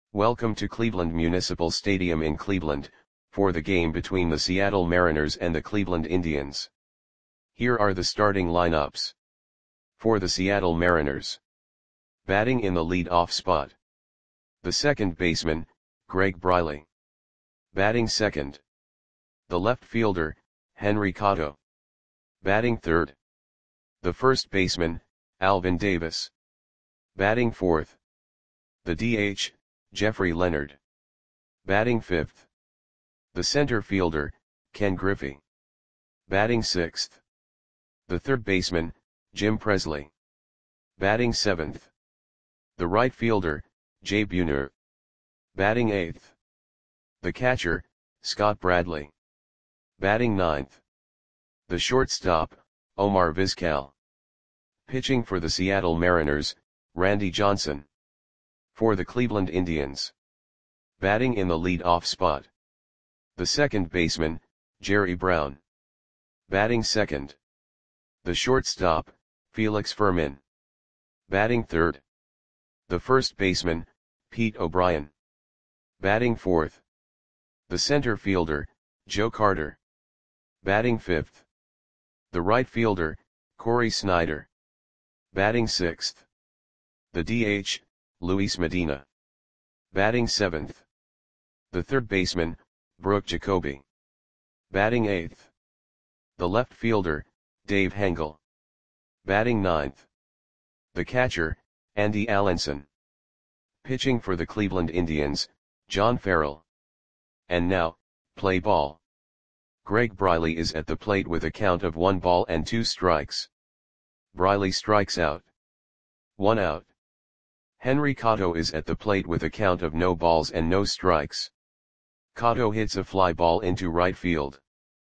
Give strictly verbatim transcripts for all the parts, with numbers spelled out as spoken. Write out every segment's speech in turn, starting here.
Welcome to Cleveland Municipal Stadium in Cleveland, for the game between the Seattle Mariners and the Cleveland Indians. Here are the starting lineups. For the Seattle Mariners. Batting in the lead-off spot. The second baseman, Greg Briley. Batting second. The left fielder, Henry Cotto. Batting third. The first baseman, Alvin Davis. Batting fourth. The D H, Jeffrey Leonard. Batting fifth. The center fielder, Ken Griffey. Batting sixth. The third baseman, Jim Presley. Batting seventh. The right fielder, Jay Buhner. Batting eighth. The catcher, Scott Bradley. Batting ninth. The shortstop, Omar Vizquel. Pitching for the Seattle Mariners, Randy Johnson. For the Cleveland Indians. Batting in the lead-off spot. The second baseman, Jerry Brown. Batting second. The shortstop, Felix Fermin. Batting third. The first baseman, Pete O'Brien. Batting fourth. The center fielder, Joe Carter. Batting fifth. The right fielder, Corey Snyder. Batting sixth. The D H, Luis Medina. Batting seventh. The third baseman, Brooke Jacoby. Batting eighth. The left fielder, Dave Hengel. Batting ninth. The catcher, Andy Allenson. Pitching for the Cleveland Indians, John Farrell. And now, play ball. Greg Briley is at the plate with a count of one ball and two strikes. Briley strikes out. One out. Henry Cotto is at the plate with a count of no balls and no strikes. Cotto hits a fly ball into right field.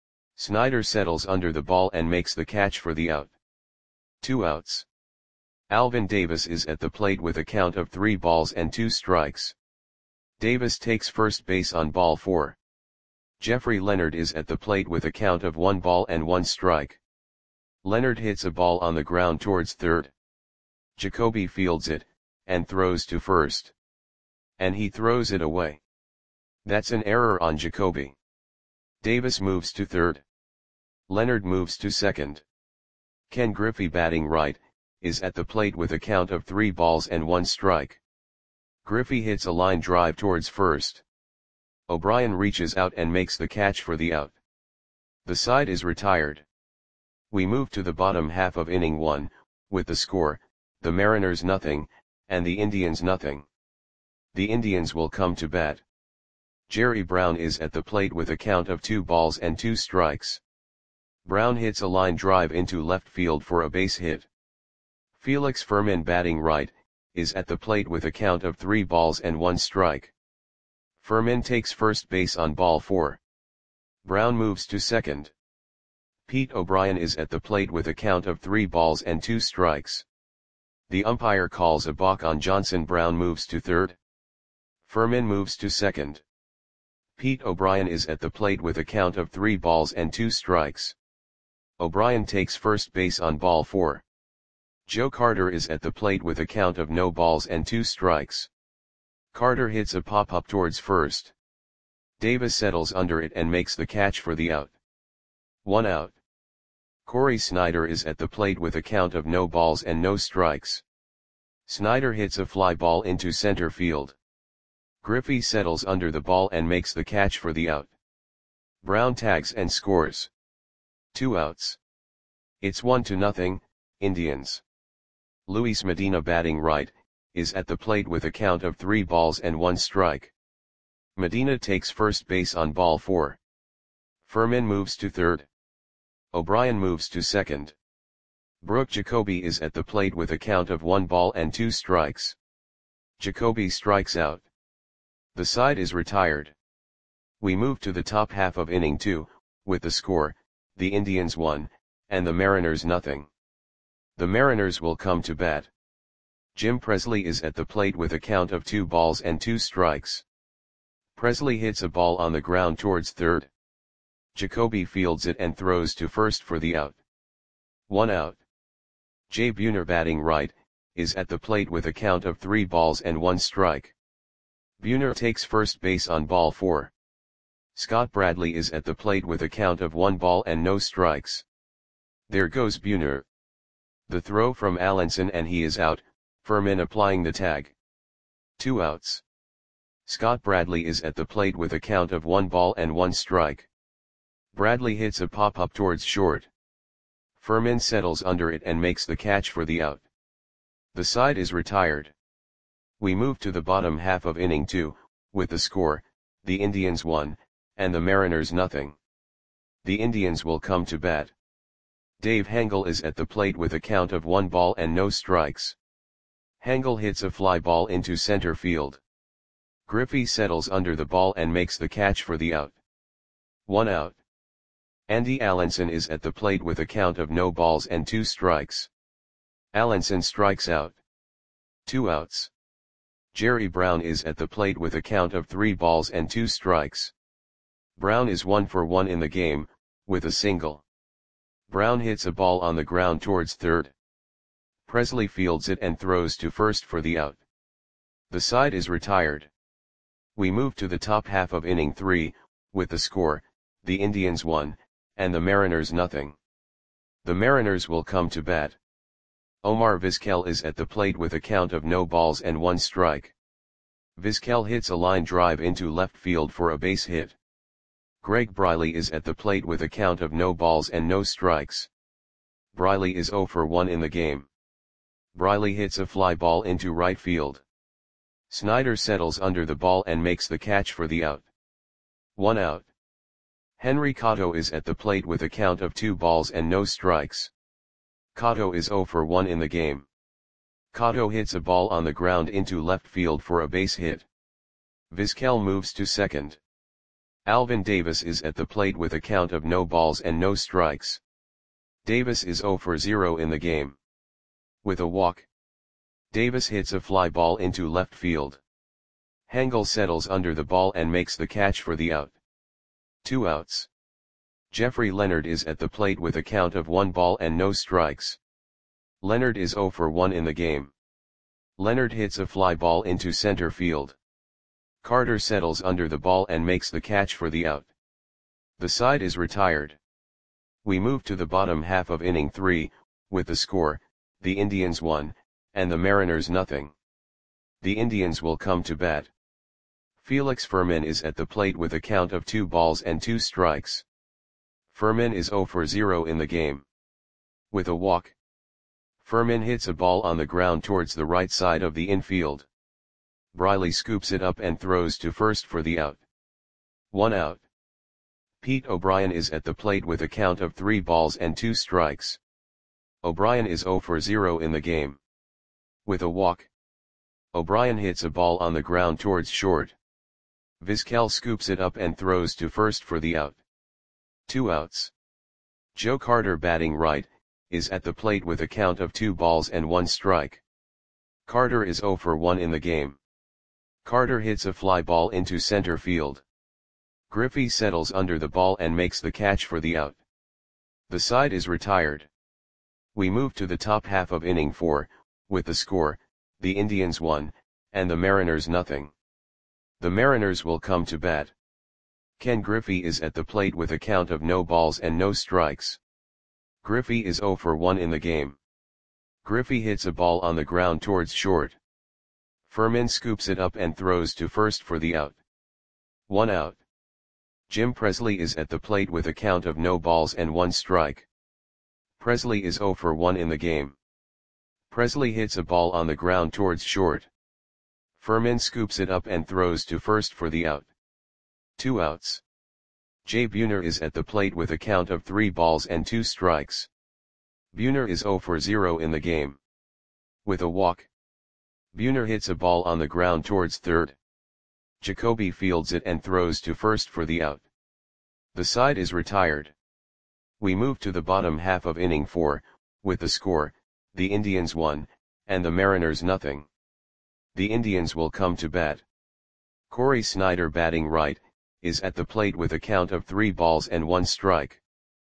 Snyder settles under the ball and makes the catch for the out. Two outs. Alvin Davis is at the plate with a count of three balls and two strikes. Davis takes first base on ball four. Jeffrey Leonard is at the plate with a count of one ball and one strike. Leonard hits a ball on the ground towards third. Jacoby fields it, and throws to first. And he throws it away. That's an error on Jacoby. Davis moves to third. Leonard moves to second. Ken Griffey, batting right, is at the plate with a count of three balls and one strike. Griffey hits a line drive towards first. O'Brien reaches out and makes the catch for the out. The side is retired. We move to the bottom half of inning one, with the score, the Mariners nothing, and the Indians nothing. The Indians will come to bat. Jerry Brown is at the plate with a count of two balls and two strikes. Brown hits a line drive into left field for a base hit. Felix Fermin, batting right, is at the plate with a count of three balls and one strike. Fermin takes first base on ball four. Brown moves to second. Pete O'Brien is at the plate with a count of three balls and two strikes. The umpire calls a balk on Johnson. Brown moves to third. Fermin moves to second. Pete O'Brien is at the plate with a count of three balls and two strikes. O'Brien takes first base on ball four. Joe Carter is at the plate with a count of no balls and two strikes. Carter hits a pop-up towards first. Davis settles under it and makes the catch for the out. One out. Corey Snyder is at the plate with a count of no balls and no strikes. Snyder hits a fly ball into center field. Griffey settles under the ball and makes the catch for the out. Brown tags and scores. Two outs. It's one to nothing, Indians. Luis Medina, batting right, is at the plate with a count of three balls and one strike. Medina takes first base on ball four. Fermin moves to third. O'Brien moves to second. Brooke Jacoby is at the plate with a count of one ball and two strikes. Jacoby strikes out. The side is retired. We move to the top half of inning two, with the score, the Indians one, and the Mariners nothing. The Mariners will come to bat. Jim Presley is at the plate with a count of two balls and two strikes. Presley hits a ball on the ground towards third. Jacoby fields it and throws to first for the out. One out. Jay Buhner, batting right, is at the plate with a count of three balls and one strike. Buhner takes first base on ball four. Scott Bradley is at the plate with a count of one ball and no strikes. There goes Buhner. The throw from Allenson and he is out, Furman applying the tag. Two outs. Scott Bradley is at the plate with a count of one ball and one strike. Bradley hits a pop-up towards short. Furman settles under it and makes the catch for the out. The side is retired. We move to the bottom half of inning two, with the score, the Indians one, and the Mariners nothing. The Indians will come to bat. Dave Hengel is at the plate with a count of one ball and no strikes. Hengel hits a fly ball into center field. Griffey settles under the ball and makes the catch for the out. One out. Andy Allenson is at the plate with a count of no balls and two strikes. Allenson strikes out. Two outs. Jerry Brown is at the plate with a count of three balls and two strikes. Brown is one for one in the game, with a single. Brown hits a ball on the ground towards third. Presley fields it and throws to first for the out. The side is retired. We move to the top half of inning three, with the score, the Indians one, and the Mariners nothing. The Mariners will come to bat. Omar Vizquel is at the plate with a count of no balls and one strike. Vizquel hits a line drive into left field for a base hit. Greg Briley is at the plate with a count of no balls and no strikes. Briley is zero for one in the game. Briley hits a fly ball into right field. Snyder settles under the ball and makes the catch for the out. One out. Henry Cotto is at the plate with a count of two balls and no strikes. Cotto is zero for one in the game. Cotto hits a ball on the ground into left field for a base hit. Vizquel moves to second. Alvin Davis is at the plate with a count of no balls and no strikes. Davis is zero for zero in the game. With a walk. Davis hits a fly ball into left field. Hengel settles under the ball and makes the catch for the out. Two outs. Jeffrey Leonard is at the plate with a count of one ball and no strikes. Leonard is zero for one in the game. Leonard hits a fly ball into center field. Carter settles under the ball and makes the catch for the out. The side is retired. We move to the bottom half of inning three, with the score, the Indians one, and the Mariners nothing. The Indians will come to bat. Felix Furman is at the plate with a count of two balls and two strikes. Furman is zero for zero in the game. With a walk. Furman hits a ball on the ground towards the right side of the infield. Briley scoops it up and throws to first for the out. One out. Pete O'Brien is at the plate with a count of three balls and two strikes. O'Brien is zero for zero in the game. With a walk. O'Brien hits a ball on the ground towards short. Vizquel scoops it up and throws to first for the out. Two outs. Joe Carter, batting right, is at the plate with a count of two balls and one strike. Carter is zero for one in the game. Carter hits a fly ball into center field. Griffey settles under the ball and makes the catch for the out. The side is retired. We move to the top half of inning four, with the score, the Indians one, and the Mariners nothing. The Mariners will come to bat. Ken Griffey is at the plate with a count of no balls and no strikes. Griffey is zero for one in the game. Griffey hits a ball on the ground towards short. Furman scoops it up and throws to first for the out. One out. Jim Presley is at the plate with a count of no balls and one strike. Presley is zero for one in the game. Presley hits a ball on the ground towards short. Furman scoops it up and throws to first for the out. Two outs. Jay Buhner is at the plate with a count of three balls and two strikes. Buhner is zero for zero in the game. With a walk. Buhner hits a ball on the ground towards third. Jacoby fields it and throws to first for the out. The side is retired. We move to the bottom half of inning four, with the score, the Indians one, and the Mariners nothing. The Indians will come to bat. Corey Snyder, batting right, is at the plate with a count of three balls and one strike.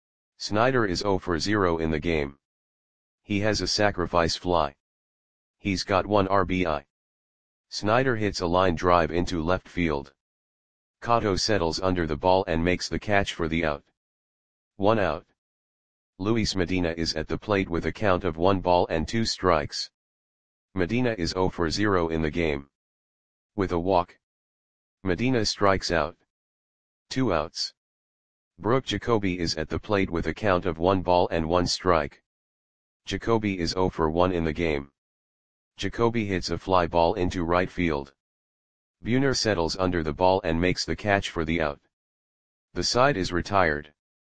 Snyder is zero for zero in the game. He has a sacrifice fly. He's got one R B I. Snyder hits a line drive into left field. Cotto settles under the ball and makes the catch for the out. One out. Luis Medina is at the plate with a count of one ball and two strikes. Medina is zero for zero in the game. With a walk, Medina strikes out. Two outs. Brooke Jacoby is at the plate with a count of one ball and one strike. Jacoby is zero for one in the game. Jacoby hits a fly ball into right field. Buhner settles under the ball and makes the catch for the out. The side is retired.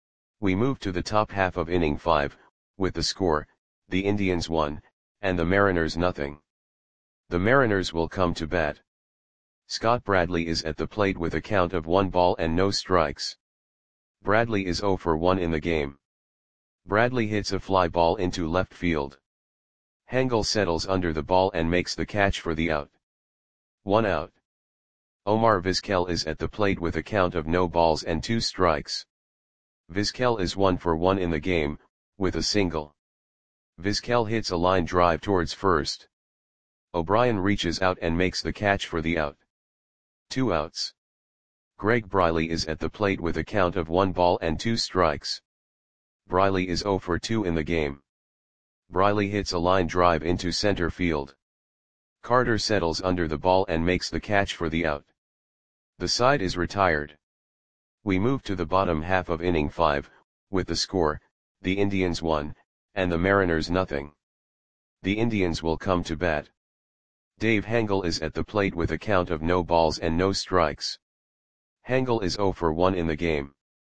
We move to the top half of inning five, with the score, the Indians one, and the Mariners nothing. The Mariners will come to bat. Scott Bradley is at the plate with a count of one ball and no strikes. Bradley is zero for one in the game. Bradley hits a fly ball into left field. Hengel settles under the ball and makes the catch for the out. One out. Omar Vizquel is at the plate with a count of no balls and two strikes. Vizquel is one for one in the game, with a single. Vizquel hits a line drive towards first. O'Brien reaches out and makes the catch for the out. Two outs. Greg Briley is at the plate with a count of one ball and two strikes. Briley is zero for two in the game. Briley hits a line drive into center field. Carter settles under the ball and makes the catch for the out. The side is retired. We move to the bottom half of inning five, with the score, the Indians one, and the Mariners nothing. The Indians will come to bat. Dave Hengel is at the plate with a count of no balls and no strikes. Hengel is zero for one in the game.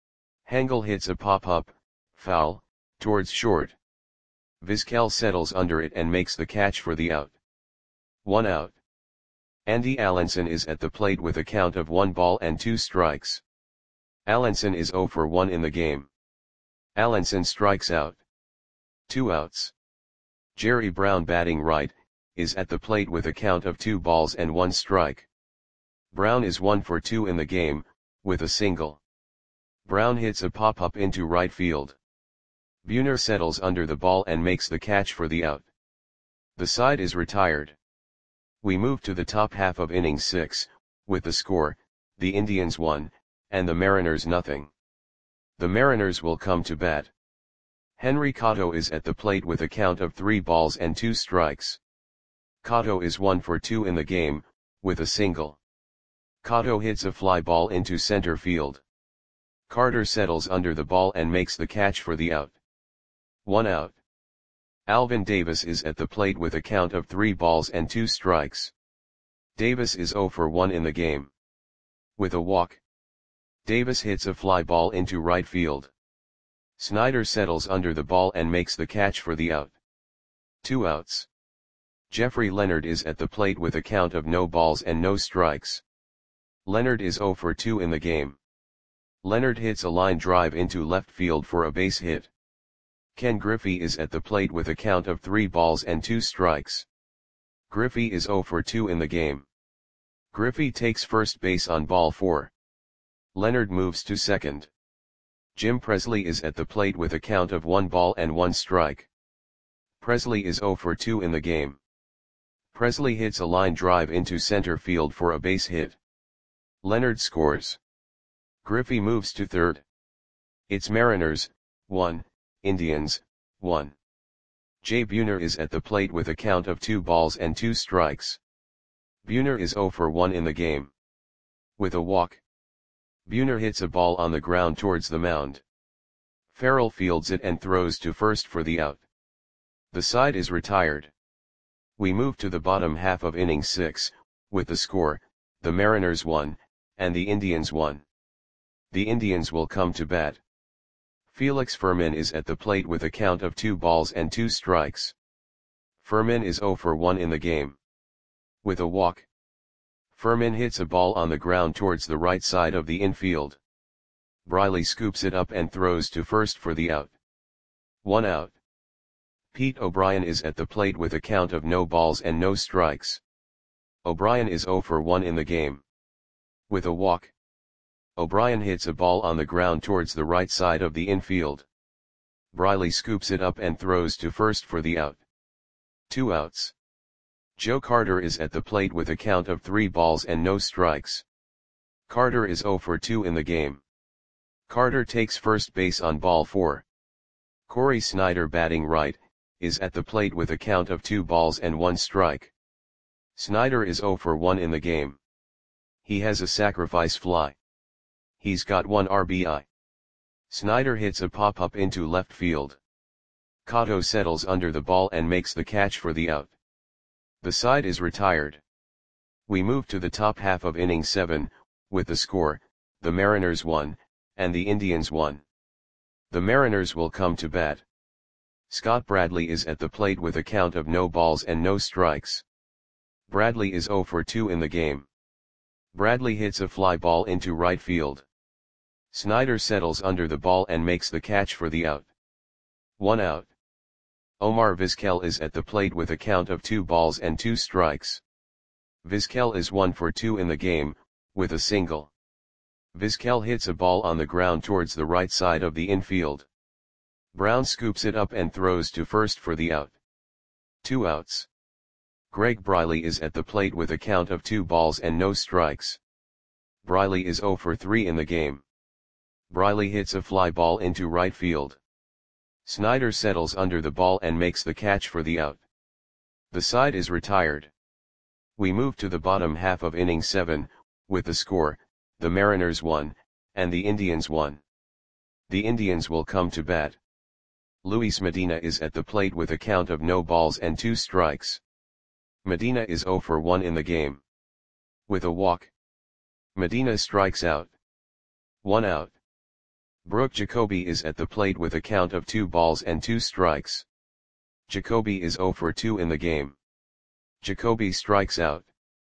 Hengel hits a pop-up, foul, towards short. Vizquel settles under it and makes the catch for the out. One out. Andy Allenson is at the plate with a count of one ball and two strikes. Allenson is zero for one in the game. Allenson strikes out. Two outs. Jerry Brown, batting right, is at the plate with a count of two balls and one strike. Brown is one for two in the game, with a single. Brown hits a pop-up into right field. Buhner settles under the ball and makes the catch for the out. The side is retired. We move to the top half of inning six, with the score, the Indians one, and the Mariners nothing. The Mariners will come to bat. Henry Cotto is at the plate with a count of three balls and two strikes. Cotto is one for two in the game, with a single. Cotto hits a fly ball into center field. Carter settles under the ball and makes the catch for the out. One out. Alvin Davis is at the plate with a count of three balls and two strikes. Davis is zero for one in the game. With a walk, Davis hits a fly ball into right field. Snyder settles under the ball and makes the catch for the out. Two outs. Jeffrey Leonard is at the plate with a count of no balls and no strikes. Leonard is zero for two in the game. Leonard hits a line drive into left field for a base hit. Ken Griffey is at the plate with a count of three balls and two strikes. Griffey is zero for two in the game. Griffey takes first base on ball four. Leonard moves to second. Jim Presley is at the plate with a count of one ball and one strike. Presley is zero for two in the game. Presley hits a line drive into center field for a base hit. Leonard scores. Griffey moves to third. It's Mariners, one, Indians, one. Jay Buhner is at the plate with a count of two balls and two strikes. Buhner is zero for one in the game. With a walk, Buhner hits a ball on the ground towards the mound. Farrell fields it and throws to first for the out. The side is retired. We move to the bottom half of inning six, with the score, the Mariners one, and the Indians one. The Indians will come to bat. Felix Fermin is at the plate with a count of two balls and two strikes. Fermin is zero for one in the game. With a walk, Fermin hits a ball on the ground towards the right side of the infield. Briley scoops it up and throws to first for the out. One out. Pete O'Brien is at the plate with a count of no balls and no strikes. O'Brien is zero for one in the game. With a walk, O'Brien hits a ball on the ground towards the right side of the infield. Briley scoops it up and throws to first for the out. Two outs. Joe Carter is at the plate with a count of three balls and no strikes. Carter is zero for two in the game. Carter takes first base on ball four. Corey Snyder, batting right, is at the plate with a count of two balls and one strike. Snyder is zero for one in the game. He has a sacrifice fly. He's got one R B I. Snyder hits a pop-up into left field. Cotto settles under the ball and makes the catch for the out. The side is retired. We move to the top half of inning seven, with the score, the Mariners won, and the Indians won. The Mariners will come to bat. Scott Bradley is at the plate with a count of no balls and no strikes. Bradley is zero for two in the game. Bradley hits a fly ball into right field. Snyder settles under the ball and makes the catch for the out. One out. Omar Vizquel is at the plate with a count of two balls and two strikes. Vizquel is one for two in the game, with a single. Vizquel hits a ball on the ground towards the right side of the infield. Brown scoops it up and throws to first for the out. Two outs. Greg Briley is at the plate with a count of two balls and no strikes. Briley is zero for three in the game. Briley hits a fly ball into right field. Snyder settles under the ball and makes the catch for the out. The side is retired. We move to the bottom half of inning seven, with the score, the Mariners won, and the Indians won. The Indians will come to bat. Luis Medina is at the plate with a count of no balls and two strikes. Medina is zero for one in the game. With a walk. Medina strikes out. One out. Brooke Jacoby is at the plate with a count of two balls and two strikes. Jacoby is zero for two in the game. Jacoby strikes out.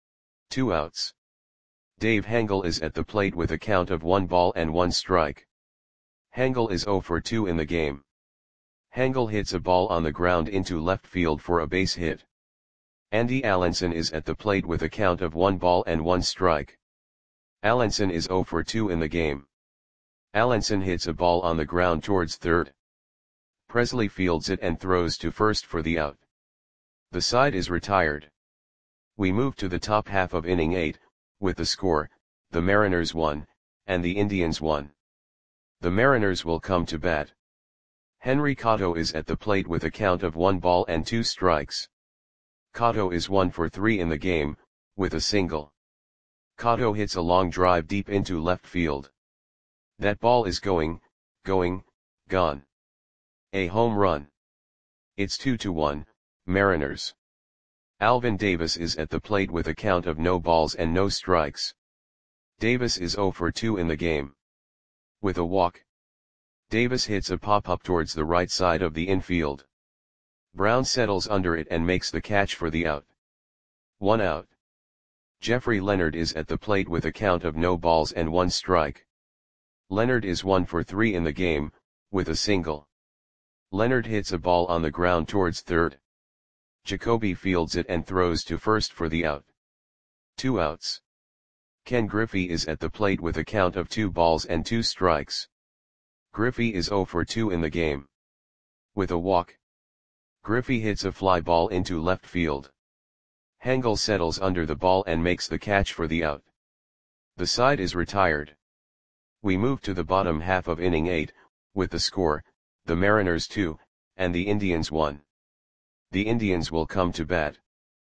Two outs. Dave Hengel is at the plate with a count of one ball and one strike. Hengel is zero for two in the game. Hengel hits a ball on the ground into left field for a base hit. Andy Allenson is at the plate with a count of one ball and one strike. Allenson is zero for two in the game. Allenson hits a ball on the ground towards third. Presley fields it and throws to first for the out. The side is retired. We move to the top half of inning eight, with the score, the Mariners won, and the Indians won. The Mariners will come to bat. Henry Cotto is at the plate with a count of one ball and two strikes. Cotto is one for three in the game, with a single. Cotto hits a long drive deep into left field. That ball is going, going, gone. A home run. It's two to one, Mariners. Alvin Davis is at the plate with a count of no balls and no strikes. Davis is zero for two in the game. With a walk. Davis hits a pop-up towards the right side of the infield. Brown settles under it and makes the catch for the out. One out. Jeffrey Leonard is at the plate with a count of no balls and one strike. Leonard is one for three in the game, with a single. Leonard hits a ball on the ground towards third. Jacoby fields it and throws to first for the out. Two outs. Ken Griffey is at the plate with a count of two balls and two strikes. Griffey is zero for two in the game. With a walk. Griffey hits a fly ball into left field. Hengel settles under the ball and makes the catch for the out. The side is retired. We move to the bottom half of inning eight, with the score, the Mariners two, and the Indians one. The Indians will come to bat.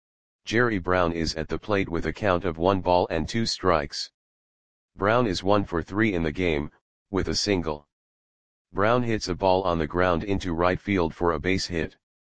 Jerry Brown is at the plate with a count of one ball and two strikes. Brown is one for three in the game, with a single. Brown hits a ball on the ground into right field for a base hit.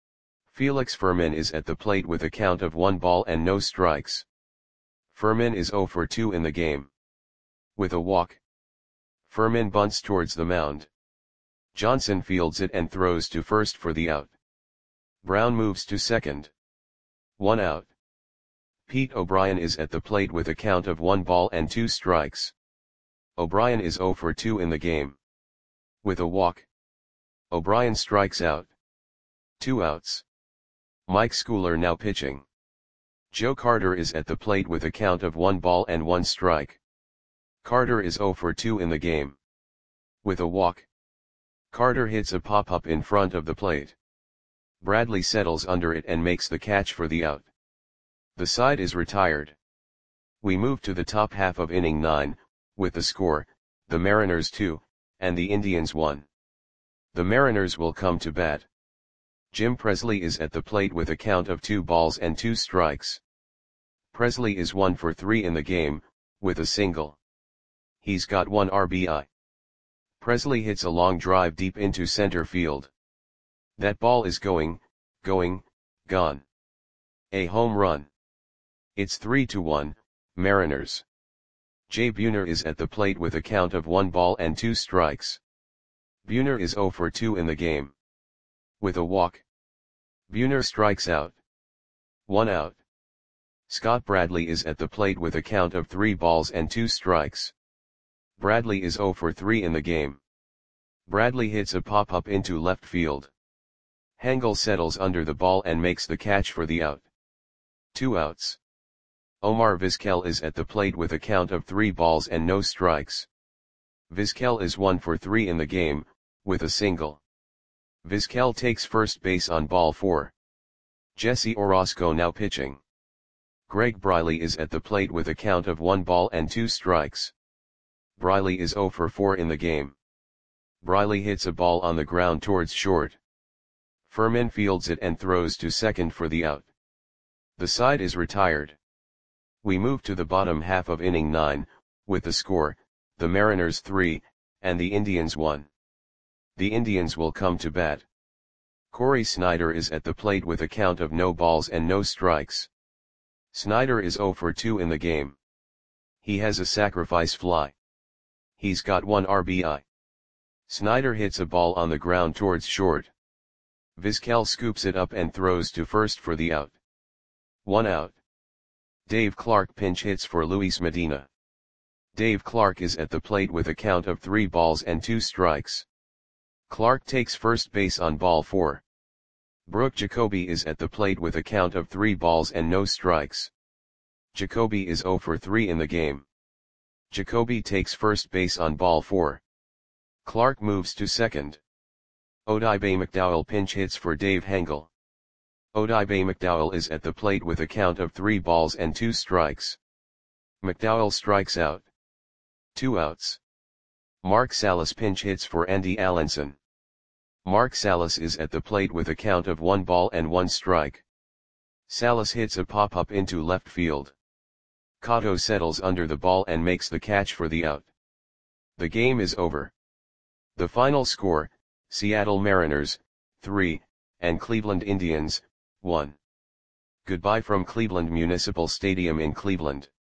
Felix Fermin is at the plate with a count of one ball and no strikes. Fermin is zero for two in the game. With a walk. Fermin bunts towards the mound. Johnson fields it and throws to first for the out. Brown moves to second. One out. Pete O'Brien is at the plate with a count of one ball and two strikes. O'Brien is zero for two in the game. With a walk. O'Brien strikes out. Two outs. Mike Schooler now pitching. Joe Carter is at the plate with a count of one ball and one strike. Carter is zero for two in the game. With a walk. Carter hits a pop-up in front of the plate. Bradley settles under it and makes the catch for the out. The side is retired. We move to the top half of inning nine, with the score, the Mariners two, and the Indians one. The Mariners will come to bat. Jim Presley is at the plate with a count of two balls and two strikes. Presley is one for three in the game, with a single. He's got one R B I. Presley hits a long drive deep into center field. That ball is going, going, gone. A home run. It's three to one, Mariners. Jay Buhner is at the plate with a count of one ball and two strikes. Buhner is zero for two in the game. With a walk. Buhner strikes out. One out. Scott Bradley is at the plate with a count of three balls and two strikes. Bradley is zero for three in the game. Bradley hits a pop-up into left field. Hengel settles under the ball and makes the catch for the out. Two outs. Omar Vizquel is at the plate with a count of three balls and no strikes. Vizquel is one for three in the game, with a single. Vizquel takes first base on ball four. Jesse Orosco now pitching. Greg Briley is at the plate with a count of one ball and two strikes. Briley is zero for four in the game. Briley hits a ball on the ground towards short. Furman fields it and throws to second for the out. The side is retired. We move to the bottom half of inning nine, with the score, the Mariners three, and the Indians one. The Indians will come to bat. Corey Snyder is at the plate with a count of no balls and no strikes. Snyder is zero for two in the game. He has a sacrifice fly. He's got one R B I. Snyder hits a ball on the ground towards short. Vizquel scoops it up and throws to first for the out. One out. Dave Clark pinch hits for Luis Medina. Dave Clark is at the plate with a count of three balls and two strikes. Clark takes first base on ball four. Brooke Jacoby is at the plate with a count of three balls and no strikes. Jacoby is zero for three in the game. Jacoby takes first base on ball four. Clark moves to second. Odibe McDowell pinch hits for Dave Hengel. Odibe McDowell is at the plate with a count of three balls and two strikes. McDowell strikes out. Two outs. Mark Salas pinch hits for Andy Allenson. Mark Salas is at the plate with a count of one ball and one strike. Salas hits a pop-up into left field. Cotto settles under the ball and makes the catch for the out. The game is over. The final score, Seattle Mariners, three, and Cleveland Indians, one. Goodbye from Cleveland Municipal Stadium in Cleveland.